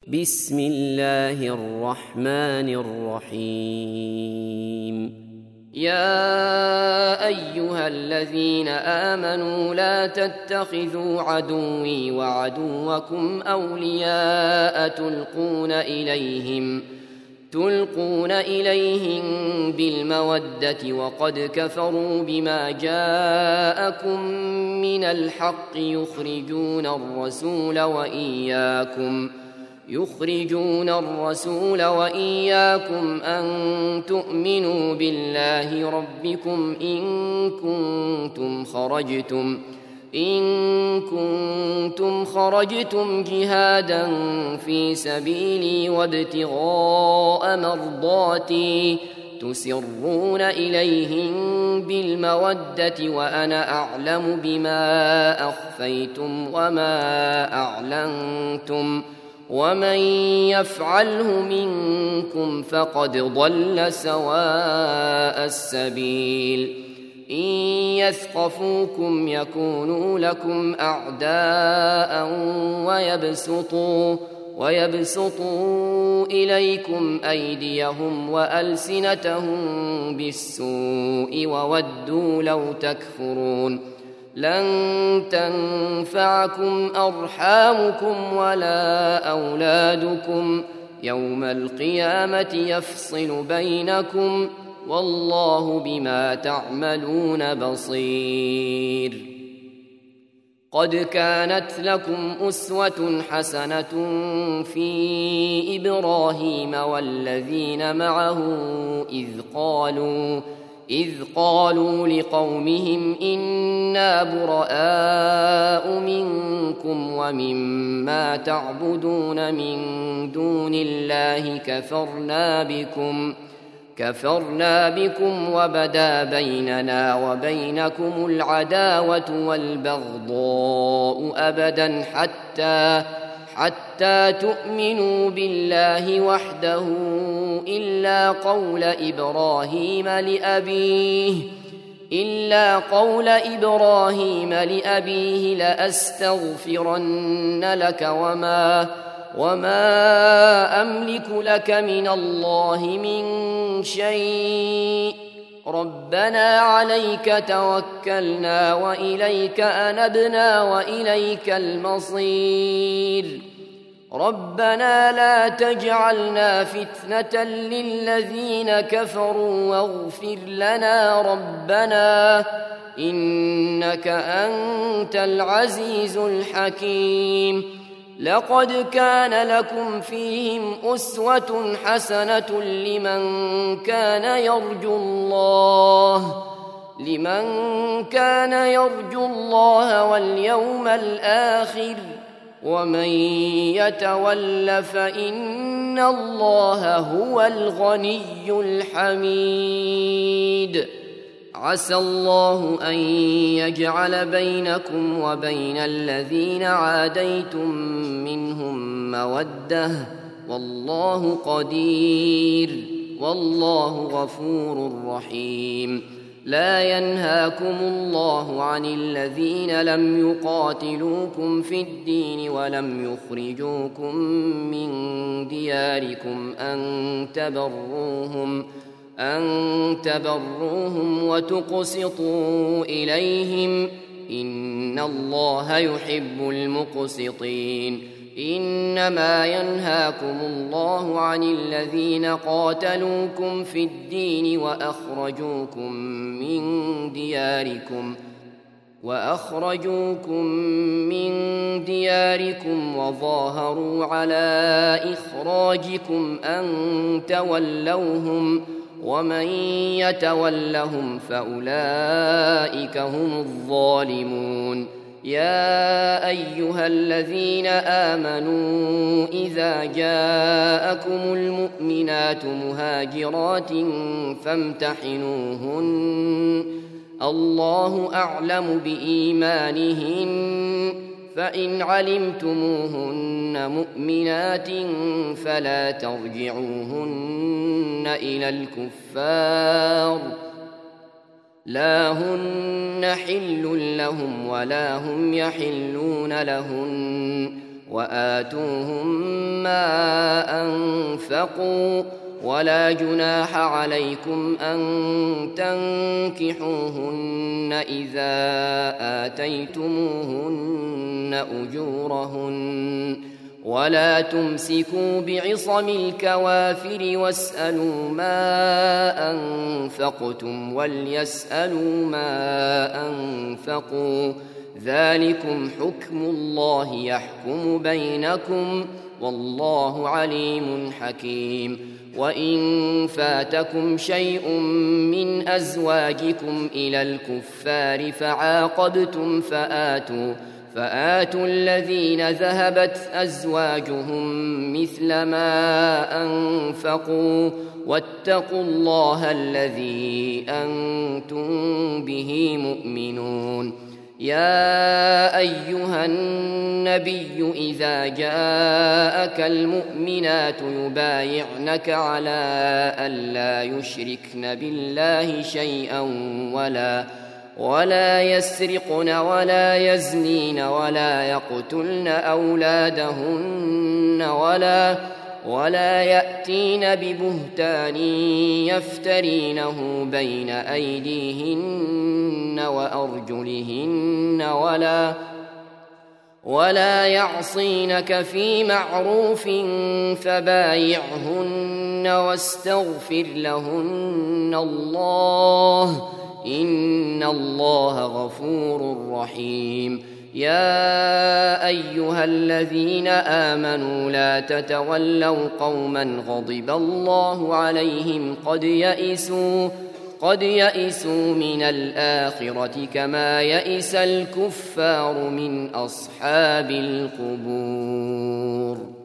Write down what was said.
بسم الله الرحمن الرحيم. يا أيها الذين آمنوا لا تتخذوا عدوي وعدوكم أولياء تلقون إليهم بالمودة وقد كفروا بما جاءكم من الحق يخرجون الرسول وإياكم أن تؤمنوا بالله ربكم إن كنتم خرجتم جهادا في سبيلي وابتغاء مرضاتي تسرون إليهم بالمودة وأنا أعلم بما أخفيتم وما أعلنتم ومن يفعله منكم فقد ضل سواء السبيل. إن يثقفوكم يكونوا لكم أعداء ويبسطوا إليكم أيديهم وألسنتهم بالسوء وودوا لو تكفرون. لن تنفعكم أرحامكم ولا أولادكم يوم القيامة يفصل بينكم والله بما تعملون بصير. قد كانت لكم أسوة حسنة في إبراهيم والذين معه إذ قالوا لقومهم إنا براء منكم ومما تعبدون من دون الله كفرنا بكم وبدا بيننا وبينكم العداوة والبغضاء أبدا حتى تؤمنوا بالله وحده إلا قول إبراهيم لأبيه لأستغفرن لك وما أملك لك من الله من شيء ربنا عليك توكلنا وإليك أنبنا وإليك المصير. ربنا لا تجعلنا فتنة للذين كفروا واغفر لنا ربنا إنك أنت العزيز الحكيم. لقد كان لكم فيهم أسوة حسنة لمن كان يرجو الله واليوم الآخر ومن يتول فإن الله هو الغني الحميد. عسى الله أن يجعل بينكم وبين الذين عاديتم منهم مودة والله قدير والله غفور رحيم. لا ينهاكم الله عن الذين لم يقاتلوكم في الدين ولم يخرجوكم من دياركم أن تبروهم وتقسطوا إليهم إن الله يحب المقسطين. إنما ينهاكم الله عن الذين قاتلوكم في الدين وأخرجوكم من دياركم وظاهروا على إخراجكم أن تولوهم ومن يتولهم فأولئك هم الظالمون. يا أيها الذين آمنوا إذا جاءكم المؤمنات مهاجرات فامتحنوهن الله أعلم بإيمانهن فإن علمتموهن مؤمنات فلا ترجعوهن إلى الكفار لا هن حل لهم ولا هم يحلون لهن وآتوهم ما أنفقوا ولا جناح عليكم أن تنكحوهن إذا آتيتموهن أجورهن ولا تمسكوا بعصم الكوافر واسألوا ما أنفقتم وليسألوا ما أنفقوا ذلكم حكم الله يحكم بينكم والله عليم حكيم وإن فاتكم شيء من أزواجكم إلى الكفار فعاقبتم فآتوا الذين ذهبت أزواجهم مثل ما أنفقوا واتقوا الله الذي أنتم به مؤمنون يا أيها النبي إذا جاءك المؤمنات يبايعنك على ألا يشركن بالله شيئا ولا يسرقن ولا يزنين ولا يقتلن أولادهن ولا يأتين ببهتان يفترينه بين أيديهن وأرجلهن ولا يعصينك في معروف فبايعهن واستغفر لهن الله إن الله غفور رحيم يا أيها الذين آمنوا لا تتولوا قوما غضب الله عليهم قد يئسوا من الآخرة كما يئس الكفار من أصحاب القبور.